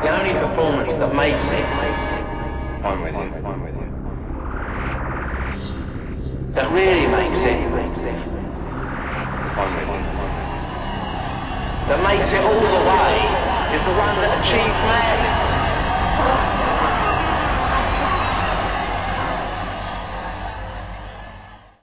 The only performance that makes it, I'm with you. that really makes it, I'm with you. that makes it all the way, is the one that achieves madness.